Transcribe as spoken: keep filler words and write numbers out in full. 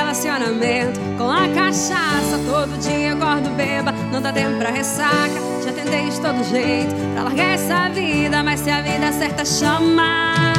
relacionamento com a cachaça. Todo dia acordo beba, não dá tempo pra ressaca. Já tentei de todo jeito pra largar essa vida, mas se a vida certa chamar,